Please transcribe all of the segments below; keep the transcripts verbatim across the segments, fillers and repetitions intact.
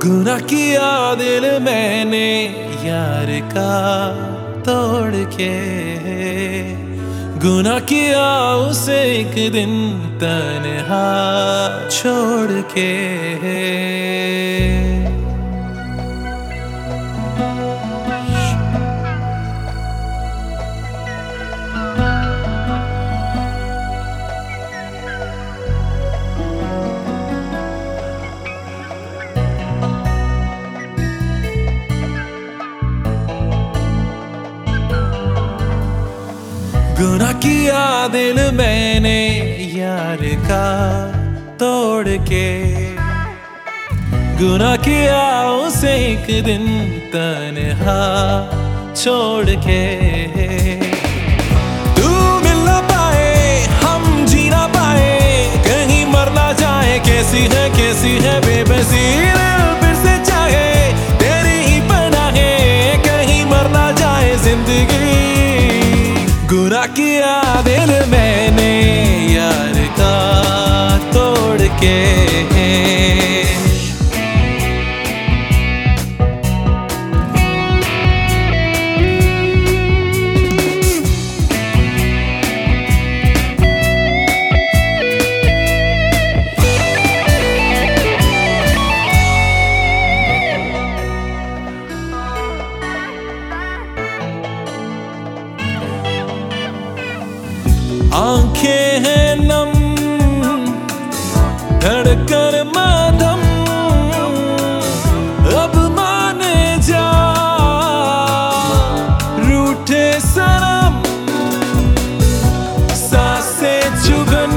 गुनाह किया दिल मैंने यार का तोड़ के, गुनाह किया उसे एक दिन तन्हा छोड़ के। गुनाह किया दिल मैंने यार का तोड़ के, गुनाह किया उसे एक दिन तन्हा छोड़ के। तू मिल ना पाए हम जी ना पाए, कहीं मर ना जाए, कैसी है कैसी है बेबसी फिर से चाहे तेरी ही पनाहें, कहीं मर ना जाए जिंदगी। गुनाह किया दिल मैंने यार का तोड़ के। आंखें हैं नम धड़कन मधम, अब माने जा रूठे सनम, सांसें चुभन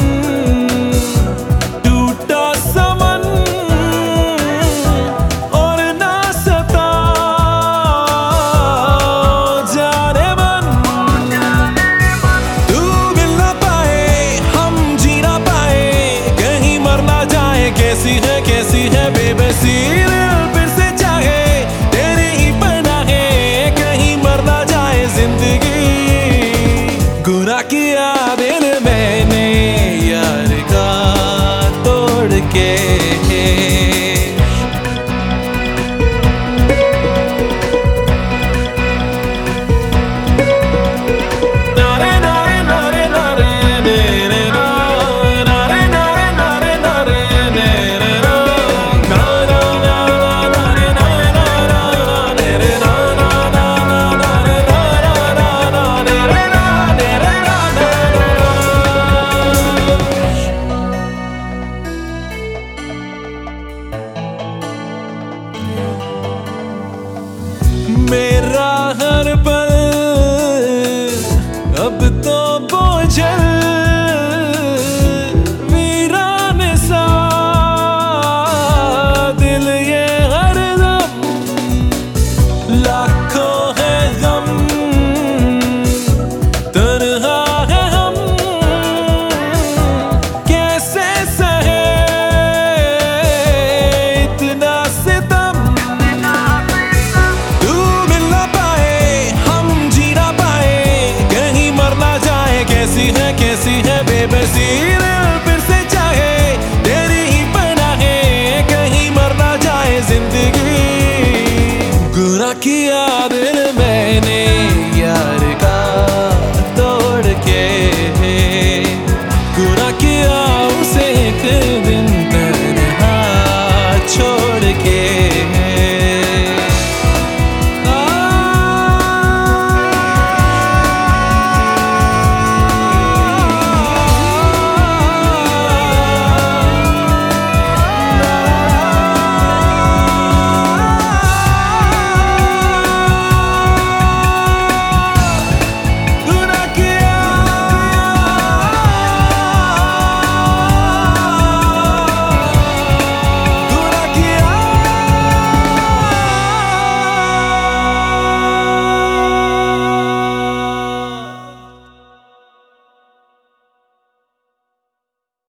टूटा समन और ना सता जाने मन। कैसी है कैसी है बेबसी फिर से चाहे तेरी ही पनाहें, कहीं मर ना जाए जिंदगी। गुनाह किया दिल मैंने यार का तोड़ के। मेरा हर पल अब तो बोझल वीरान सा दिल ये हरदम, लाखों है गम तन्हा है हम, कैसे सहे इतना सितम। कैसी है कैसी